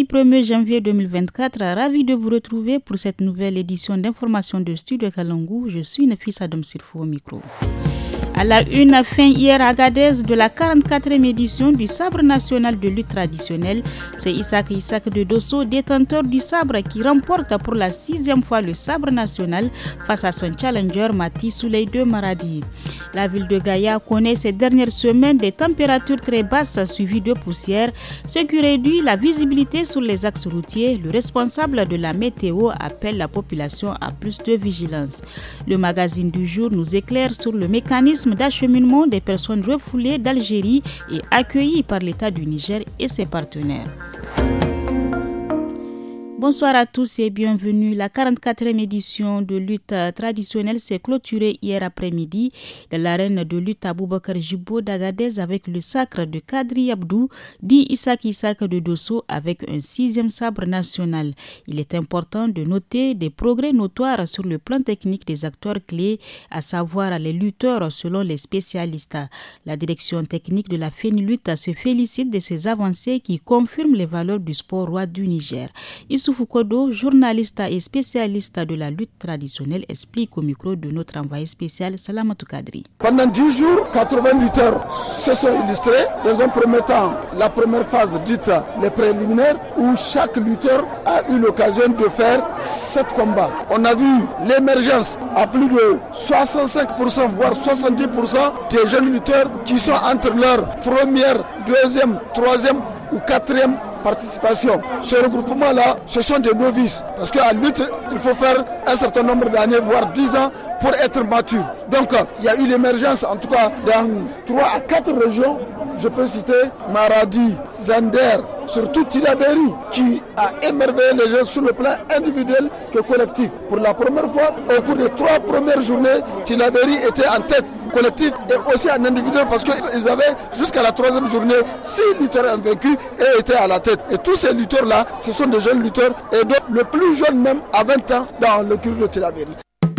Mardi 1er janvier 2024, ravi de vous retrouver pour cette nouvelle édition d'information de Studio Kalangu. Je suis Nafisa Adam Sirfo au micro. À la une, fin hier à Agadez de la 44e édition du sabre national de lutte traditionnelle. C'est Isaac de Dosso, détenteur du sabre, qui remporte pour la 6e fois le sabre national face à son challenger Mati Souley de Maradi. La ville de Gaïa connaît ces dernières semaines des températures très basses suivies de poussière, ce qui réduit la visibilité sur les axes routiers. Le responsable de la météo appelle la population à plus de vigilance. Le magazine du jour nous éclaire sur le mécanisme d'acheminement des personnes refoulées d'Algérie et accueillies par l'État du Niger et ses partenaires. Bonsoir à tous et bienvenue. La 44e édition de lutte traditionnelle s'est clôturée hier après-midi dans l'arène de lutte Aboubakar Jibo d'Agadez avec le sacre de Kadri Abdou, dit Isaac de Dosso, avec un 6e sabre national. Il est important de noter des progrès notoires sur le plan technique des acteurs clés, à savoir les lutteurs selon les spécialistes. La direction technique de la FENILUT se félicite de ces avancées qui confirment les valeurs du sport roi du Niger. Foucault, journaliste et spécialiste de la lutte traditionnelle, explique au micro de notre envoyé spécial Salamatou Kadri. Pendant 10 jours, 80 lutteurs se sont illustrés. Dans un premier temps, la première phase dite les préliminaires, où chaque lutteur a eu l'occasion de faire 7 combats. On a vu l'émergence à plus de 65%, voire 70% des jeunes lutteurs qui sont entre leur première, deuxième, troisième ou quatrième participation. Ce regroupement-là, ce sont des novices. Parce qu'à lutte, il faut faire un certain nombre d'années, voire 10 ans, pour être mature. Donc, il y a eu l'émergence, en tout cas, dans 3 à 4 régions. Je peux citer Maradi, Zander, surtout Tilaberi, qui a émerveillé les gens sur le plan individuel que collectif. Pour la première fois, au cours des 3 premières journées, Tilaberi était en tête collectif et aussi en individuel parce qu'ils avaient jusqu'à la 3e journée 6 lutteurs invaincus et étaient à la tête. Et tous ces lutteurs-là, ce sont des jeunes lutteurs et donc le plus jeune même à 20 ans dans le culte de Tilaberi.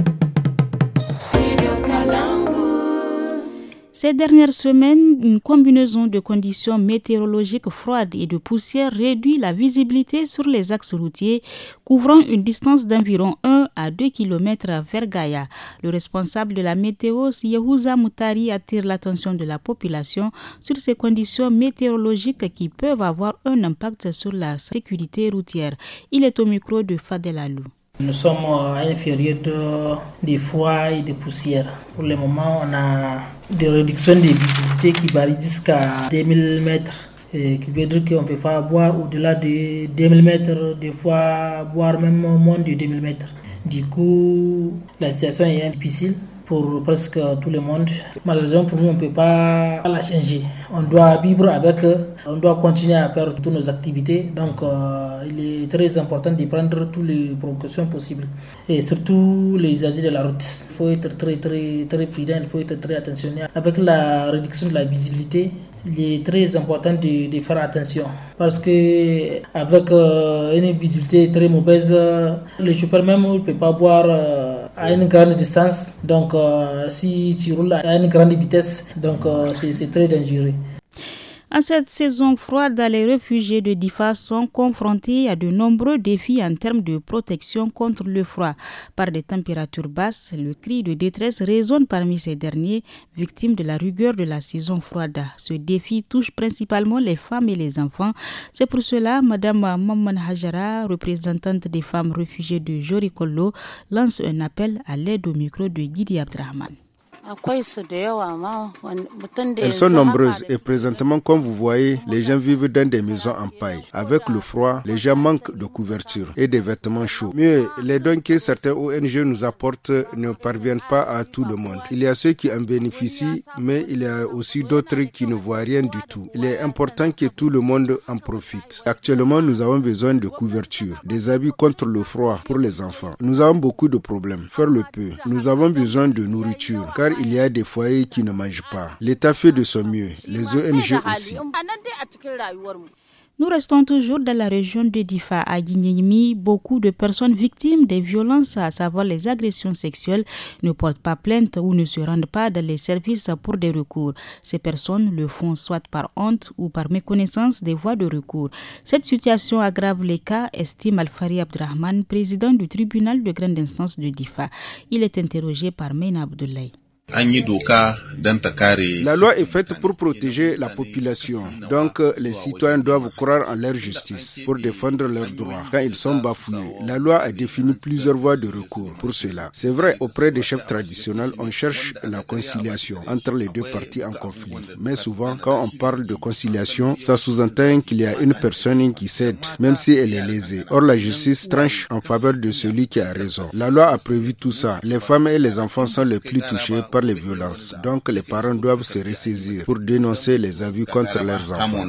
Ces dernières semaines, une combinaison de conditions météorologiques froides et de poussière réduit la visibilité sur les axes routiers, couvrant une distance d'environ 1 à 2 km vers Gaïa. Le responsable de la météo, Yehouza Moutari, attire l'attention de la population sur ces conditions météorologiques qui peuvent avoir un impact sur la sécurité routière. Il est au micro de Fadel Alou. Nous sommes à une période de froid et de poussière. Pour le moment, on a des réductions de visibilité qui varient jusqu'à 2000 mètres. Et qui veut dire qu'on ne peut pas boire au-delà de 2000 mètres, des fois boire même moins de 2000 mètres. Du coup, la situation est difficile pour presque tout le monde. Malheureusement pour nous, on ne peut pas la changer. On doit vivre avec, on doit continuer à faire toutes nos activités. Donc, il est très important de prendre toutes les précautions possibles. Et surtout les usagers de la route. Il faut être très prudent, il faut être très attentionné. Avec la réduction de la visibilité, il est très important de faire attention parce que avec une visibilité très mauvaise, le chauffeur même ne peut pas boire à une grande distance. Donc si tu roules à une grande vitesse, donc c'est très dangereux. En cette saison froide, les réfugiés de Difa sont confrontés à de nombreux défis en termes de protection contre le froid. Par des températures basses, le cri de détresse résonne parmi ces derniers, victimes de la rigueur de la saison froide. Ce défi touche principalement les femmes et les enfants. C'est pour cela, Mme Maman Hajara, représentante des femmes réfugiées de Jorikolo, lance un appel à l'aide au micro de Guidi Abdrahman. Elles sont nombreuses et présentement, comme vous voyez, les gens vivent dans des maisons en paille. Avec le froid, les gens manquent de couverture et des vêtements chauds. Mieux, les dons que certains ONG nous apportent ne parviennent pas à tout le monde. Il y a ceux qui en bénéficient, mais il y a aussi d'autres qui ne voient rien du tout. Il est important que tout le monde en profite. Actuellement, nous avons besoin de couverture, des habits contre le froid pour les enfants. Nous avons beaucoup de problèmes. Faire le peu. Nous avons besoin de nourriture, car il y a des foyers qui ne mangent pas. L'État fait de son mieux, les ONG aussi. Nous restons toujours dans la région de Difa à Guinémi. Beaucoup de personnes victimes des violences, à savoir les agressions sexuelles, ne portent pas plainte ou ne se rendent pas dans les services pour des recours. Ces personnes le font soit par honte ou par méconnaissance des voies de recours. Cette situation aggrave les cas, estime Alfari Abdrahman, président du tribunal de grande instance de Difa. Il est interrogé par Meina Abdoulaye. La loi est faite pour protéger la population. Donc, les citoyens doivent croire en leur justice pour défendre leurs droits quand ils sont bafoués. La loi a défini plusieurs voies de recours pour cela. C'est vrai, auprès des chefs traditionnels, on cherche la conciliation entre les deux parties en conflit. Mais souvent, quand on parle de conciliation, ça sous-entend qu'il y a une personne qui cède, même si elle est lésée. Or, la justice tranche en faveur de celui qui a raison. La loi a prévu tout ça. Les femmes et les enfants sont les plus touchés par les violences. Donc les parents doivent se ressaisir pour dénoncer les abus contre leurs enfants.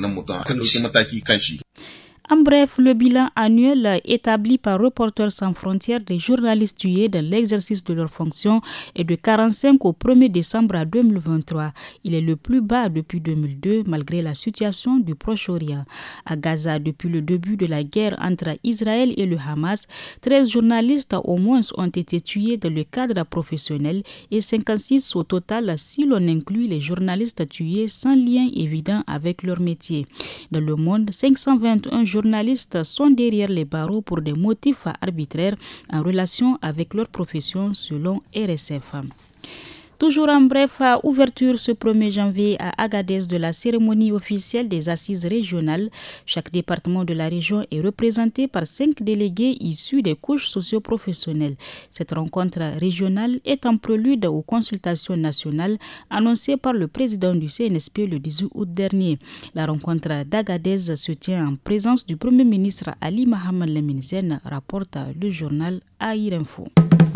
En bref, le bilan annuel établi par Reporters sans frontières des journalistes tués dans l'exercice de leurs fonctions est de 45 au 1er décembre 2023. Il est le plus bas depuis 2002 malgré la situation du Proche-Orient. À Gaza, depuis le début de la guerre entre Israël et le Hamas, 13 journalistes au moins ont été tués dans le cadre professionnel et 56 au total si l'on inclut les journalistes tués sans lien évident avec leur métier. Dans le monde, 521 journalistes sont derrière les barreaux pour des motifs arbitraires en relation avec leur profession selon RSF. Toujours en bref, ouverture ce 1er janvier à Agadez de la cérémonie officielle des assises régionales. Chaque département de la région est représenté par 5 délégués issus des couches socio-professionnelles. Cette rencontre régionale est en prélude aux consultations nationales annoncées par le président du CNSP le 18 août dernier. La rencontre d'Agadez se tient en présence du Premier ministre Ali Mohamed Lamine Zen, rapporte le journal Air Info.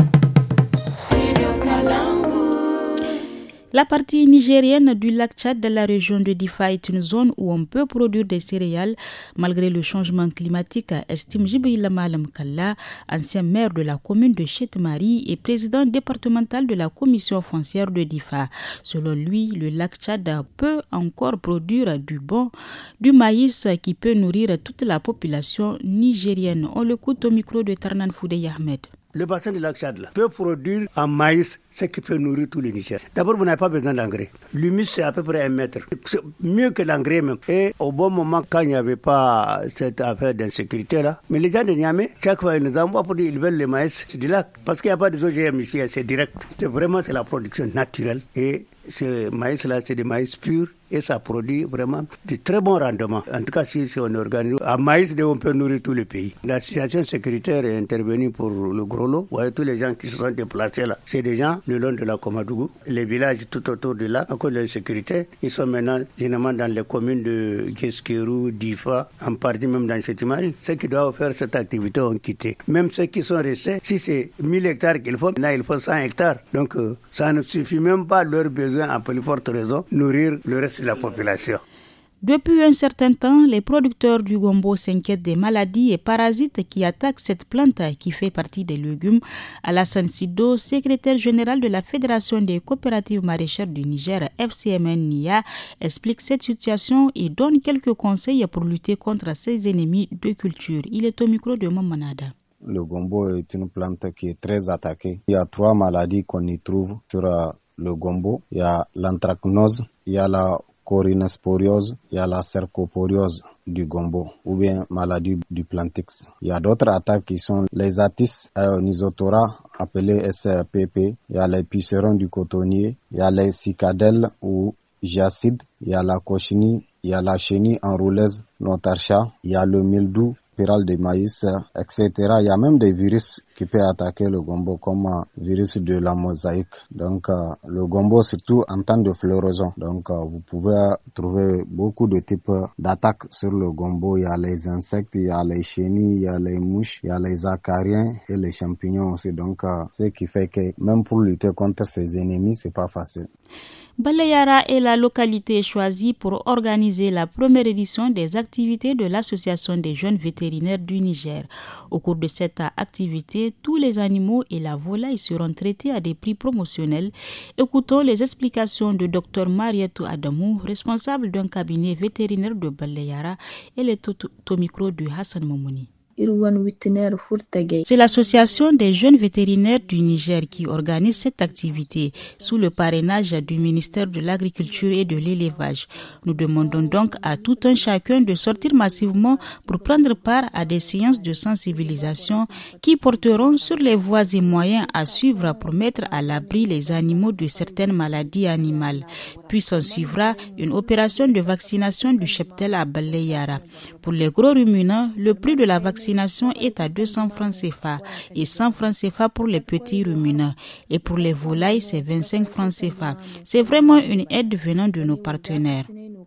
La partie nigérienne du lac Tchad de la région de Difa est une zone où on peut produire des céréales malgré le changement climatique, estime Jibril Malam Kalla, ancien maire de la commune de Chetmari et président départemental de la commission foncière de Difa. Selon lui, le lac Tchad peut encore produire du maïs qui peut nourrir toute la population nigérienne. On l'écoute au micro de Tarnan Foudey Ahmed. Le bassin du lac Tchad peut produire en maïs ce qui peut nourrir tous les Niger. D'abord, vous n'avez pas besoin d'engrais. L'humus, c'est à peu près 1 mètre. C'est mieux que l'engrais même. Et au bon moment, quand il n'y avait pas cette affaire d'insécurité-là, mais les gens de Niamey, chaque fois, ils nous envoient pour dire qu'ils veulent le maïs du lac. Parce qu'il n'y a pas de OGM ici, c'est direct. C'est la production naturelle. Et ce maïs-là, c'est des maïs purs. Et ça produit vraiment de très bons rendements. En tout cas, si on organise à maïs, on peut nourrir tout le pays. La situation sécuritaire est intervenue pour le gros lot. Vous voyez, tous les gens qui se sont déplacés là, c'est des gens le long de la Komadougou, les villages tout autour de là. À cause de la sécurité, ils sont maintenant généralement dans les communes de Guesquerou, Difa, en partie même dans Chetmari. Ceux qui doivent faire cette activité ont quitté. Même ceux qui sont restés, si c'est 1000 hectares qu'il faut, maintenant il faut 100 hectares. Donc ça ne suffit même pas leurs besoins, à plus forte raison, nourrir le reste de la population. Depuis un certain temps, les producteurs du gombo s'inquiètent des maladies et parasites qui attaquent cette plante qui fait partie des légumes. Alassane Sido, secrétaire général de la Fédération des coopératives maraîchères du Niger, FCMN-NIA, explique cette situation et donne quelques conseils pour lutter contre ces ennemis de culture. Il est au micro de Mamanada. Le gombo est une plante qui est très attaquée. Il y a 3 maladies qu'on y trouve sur le gombo. Il y a l'anthracnose, il y a la corynesporiose, il y a la cercoporiose du gombo ou bien maladie du plantix. Il y a d'autres attaques qui sont les Athis aeonisotora appelés SPP, il y a les pucerons du cotonnier, il y a les cicadelles ou giacides, il y a la cochenille, il y a la chenille enrouleuse notarcha, il y a le mildiou spirale de maïs, etc. Il y a même des virus qui peuvent attaquer le gombo comme virus de la mosaïque. Donc le gombo surtout en temps de floraison. Donc vous pouvez trouver beaucoup de types d'attaques sur le gombo. Il y a les insectes, il y a les chenilles, il y a les mouches, il y a les acariens et les champignons aussi. Donc ce qui fait que même pour lutter contre ces ennemis, c'est pas facile. Balayara est la localité choisie pour organiser la première édition des activités de l'Association des jeunes vétérinaires du Niger. Au cours de cette activité, janvier, tous les animaux et la volaille seront traités à des prix promotionnels. Écoutons les explications de Dr Marietou Adamou, responsable d'un cabinet vétérinaire de Baleyara, et le micro de Hassan Momouni. C'est l'association des jeunes vétérinaires du Niger qui organise cette activité sous le parrainage du ministère de l'Agriculture et de l'Élevage. Nous demandons donc à tout un chacun de sortir massivement pour prendre part à des séances de sensibilisation qui porteront sur les voies et moyens à suivre pour mettre à l'abri les animaux de certaines maladies animales. Puis s'en suivra une opération de vaccination du cheptel à Baleyara. Pour les gros ruminants, le prix de la vaccination est à 200 francs CFA et 100 francs CFA pour les petits ruminants. Et pour les volailles, c'est 25 francs CFA. C'est vraiment une aide venant de nos partenaires.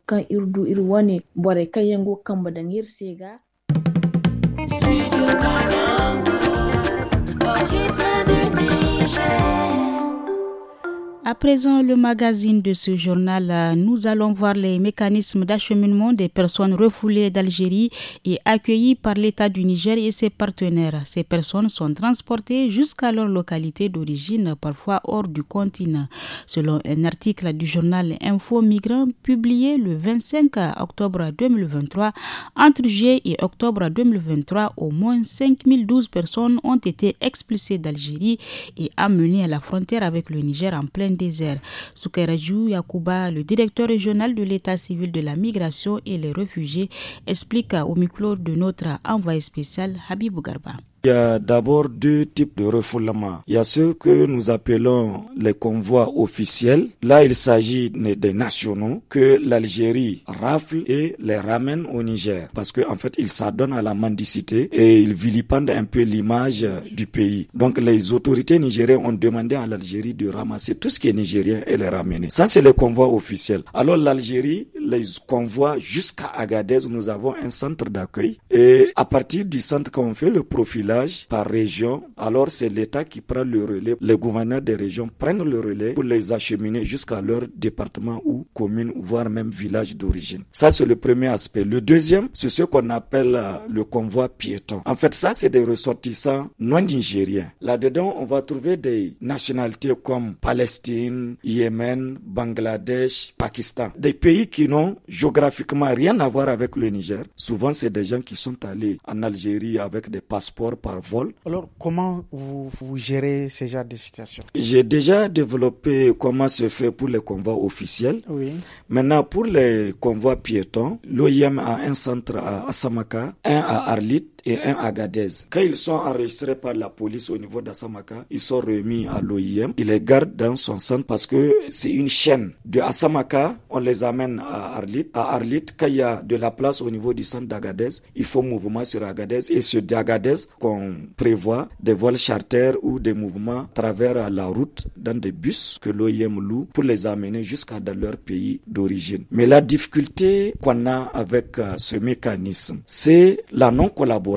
À présent, le magazine de ce journal, nous allons voir les mécanismes d'acheminement des personnes refoulées d'Algérie et accueillies par l'État du Niger et ses partenaires. Ces personnes sont transportées jusqu'à leur localité d'origine, parfois hors du continent. Selon un article du journal Info Migrants publié le 25 octobre 2023, entre juillet et octobre 2023, au moins 5012 personnes ont été expulsées d'Algérie et amenées à la frontière avec le Niger en plein désert. Soukairajou Yakouba, le directeur régional de l'état civil de la migration et les réfugiés, explique au micro de notre envoyé spécial Habibou Garba. Il y a d'abord deux types de refoulement. Il y a ceux que nous appelons les convois officiels. Là, il s'agit des nationaux que l'Algérie rafle et les ramène au Niger. Parce que, en fait, ils s'adonnent à la mendicité et ils vilipendent un peu l'image du pays. Donc, les autorités nigériennes ont demandé à l'Algérie de ramasser tout ce qui est nigérien et les ramener. Ça, c'est les convois officiels. Alors, l'Algérie les convois jusqu'à Agadez. Nous avons un centre d'accueil. Et à partir du centre, quand on fait le profil par région, alors c'est l'État qui prend le relais. Les gouverneurs des régions prennent le relais pour les acheminer jusqu'à leur département ou commune, voire même village d'origine. Ça, c'est le premier aspect. Le deuxième, c'est ce qu'on appelle le convoi piéton. En fait, ça, c'est des ressortissants non nigériens. Là-dedans, on va trouver des nationalités comme Palestine, Yémen, Bangladesh, Pakistan. Des pays qui n'ont géographiquement rien à voir avec le Niger. Souvent, c'est des gens qui sont allés en Algérie avec des passeports par vol. Alors, comment vous gérez ce genre de situation? J'ai déjà développé comment se fait pour les convois officiels. Oui. Maintenant, pour les convois piétons, l'OIM a un centre à Assamaka, un à Arlit et un à Agadez. Quand ils sont enregistrés par la police au niveau d'Assamaka, ils sont remis à l'OIM. Il les garde dans son centre parce que c'est une chaîne. De Assamaka, on les amène à Arlit. À Arlit, quand il y a de la place au niveau du centre d'Agadez, il faut mouvement sur Agadez. Et c'est d'Agadez qu'on prévoit des vols charters ou des mouvements à travers la route dans des bus que l'OIM loue pour les amener jusqu'à dans leur pays d'origine. Mais la difficulté qu'on a avec ce mécanisme, c'est la non-collaboration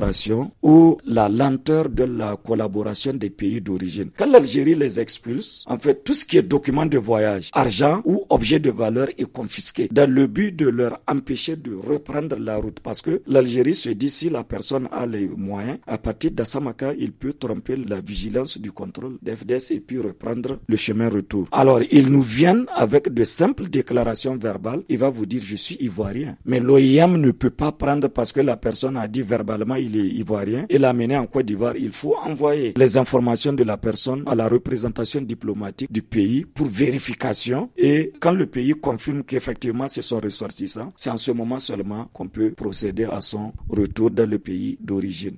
ou la lenteur de la collaboration des pays d'origine. Quand l'Algérie les expulse, en fait, tout ce qui est document de voyage, argent ou objet de valeur est confisqué dans le but de leur empêcher de reprendre la route. Parce que l'Algérie se dit, si la personne a les moyens, à partir d'Assamaka, il peut tromper la vigilance du contrôle d'FDS et puis reprendre le chemin retour. Alors, ils nous viennent avec de simples déclarations verbales. Il va vous dire, je suis ivoirien. Mais l'OIM ne peut pas prendre parce que la personne a dit verbalement, il est ivoirien, et l'amener en Côte d'Ivoire. Il faut envoyer les informations de la personne à la représentation diplomatique du pays pour vérification. Et quand le pays confirme qu'effectivement c'est son ressortissant, c'est en ce moment seulement qu'on peut procéder à son retour dans le pays d'origine.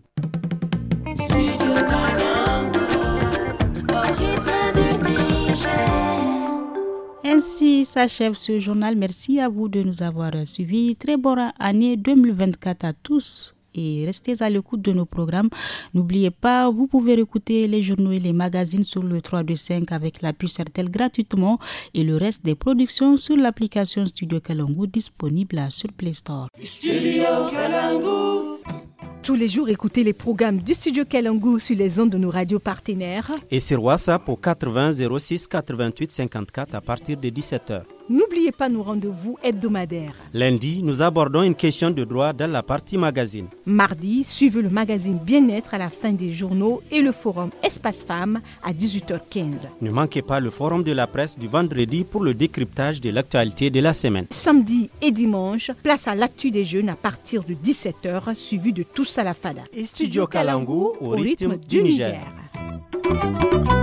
Ainsi s'achève ce journal. Merci à vous de nous avoir suivis. Très bonne année 2024 à tous. Et restez à l'écoute de nos programmes. N'oubliez pas, vous pouvez écouter les journaux et les magazines sur le 325 avec la puce RTL gratuitement et le reste des productions sur l'application Studio Kalangu disponible sur Play Store. Studio Kalangu. Tous les jours, écoutez les programmes du Studio Kalangu sur les ondes de nos radios partenaires. Et sur WhatsApp au 80 06 88 54 à partir de 17h. N'oubliez pas nos rendez-vous hebdomadaires. Lundi, nous abordons une question de droit dans la partie magazine. Mardi, suivez le magazine Bien-être à la fin des journaux et le forum Espace Femmes à 18h15. Ne manquez pas le forum de la presse du vendredi pour le décryptage de l'actualité de la semaine. Samedi et dimanche, place à l'actu des jeunes à partir de 17h, suivi de Tous à la Fada. Et Studio Kalangu au rythme du Niger.